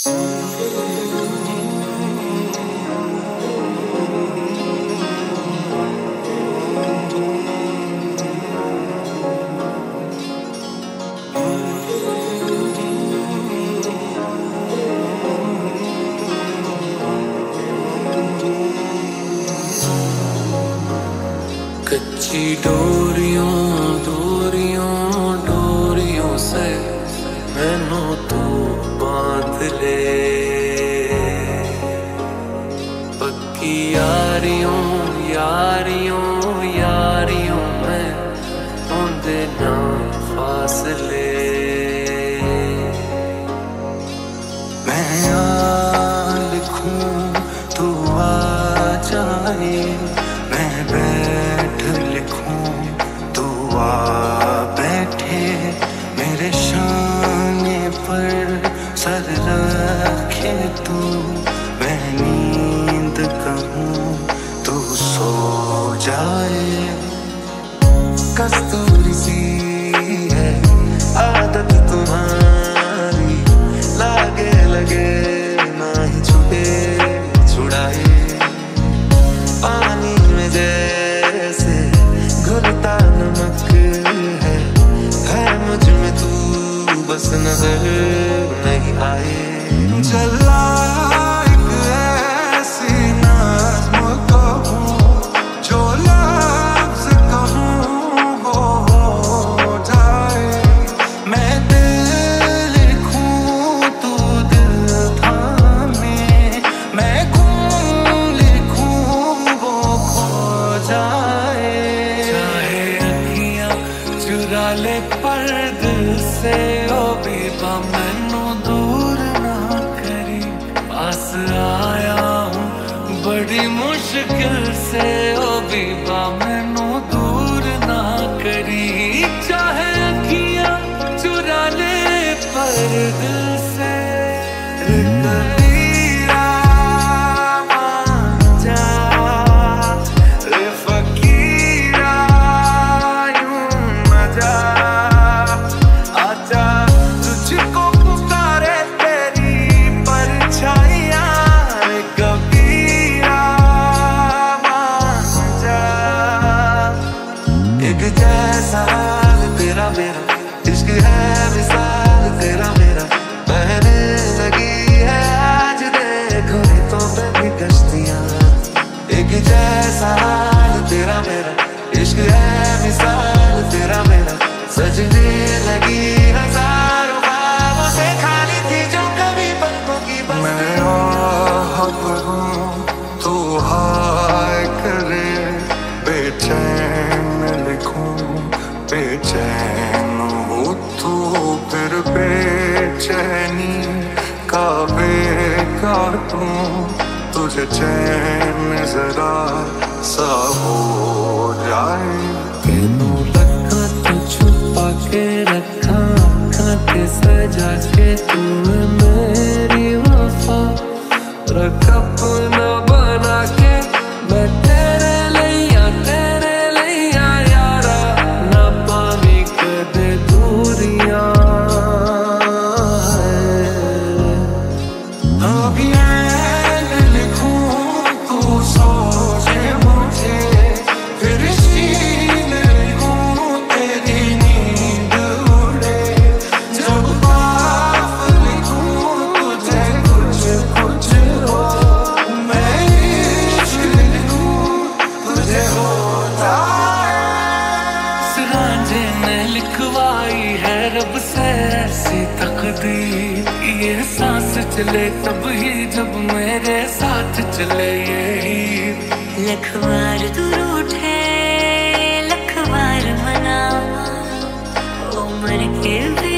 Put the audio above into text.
कच्ची डोरियों डोरियों डोरियों से मैनू तू बांध ले, पक्की यारियों यारियों यारियों में होंदे ना फासले। मैं आ लिखूं तू आ जाए, मैं बैठ लिखूं तू आ बैठे, मेरे शाने पर सर रखे तू, मैं नींद कहूं तू सो जाए। कस्तूरी सी है आदत तुम्हारी, लागे लगे ना ही छुपे छुड़ाए, पानी में जैसे घुलता नमक है मुझ में तू बस नजर नहीं आए। जला एक ऐसी नज़्म कहूं, जो लफ्ज़ कहूं वो हो जाए, मैं दिल लिखूं तू दिल थामे, मैं खून लिखूं वो खो जाए। चाहे अखियां चुरा ले पर दिल से ओ बेबा मैनू दूर ना करी, पास आया हूँ बड़ी मुश्किल से ओ बेबा मैनू दूर ना करी। चाहे अखियां चुरा ले पर दिल से कबीरा मान जा, रे फकीरा यूं न जा, आजा तुझको पुकारे तेरी परछाइयां, रे कबीरा मान जा। एक जैसा तेरा मेरा इश्क है, मिसाल तेरा मेरा बहने लगी है आज, देखो रेतों पे भी कश्तियां। एक जैसा तेरा मेरा इश्क है, मिसाल तेरा मेरा सजने लगी हजारों ख्वाबों से खाली थी जो कभी पलकों की बस्तियां। मैं आह भरूं तू हाय करे, बेचैन लिखूं बेचैन हो तू, फिर बेचैनी का बेकाटूं, तुझे चैन जरा सा हो जाए। तेनू रखा तो छुपा के रखा, खाते सजा के तू मेरी वफा, रख अपना बना के मैं तेरे लिया यारा, ना पावी कदे दूरियां। अभी लिखूं तू सोचे मुझे, फिर शीन लिखूं तेरी नींद उड़े, जब बाप लिखूं तुझे कुछ कुछ हो, मैं इश्क लिखूं तुझे होता है। सिराजे ने लिखवाई है रब से ऐसी तकदीर, ये सांस चले तब ही जब मेरे साथ चले ये। लख बार तू रूठे लख बार मनावा, ओ मर के भी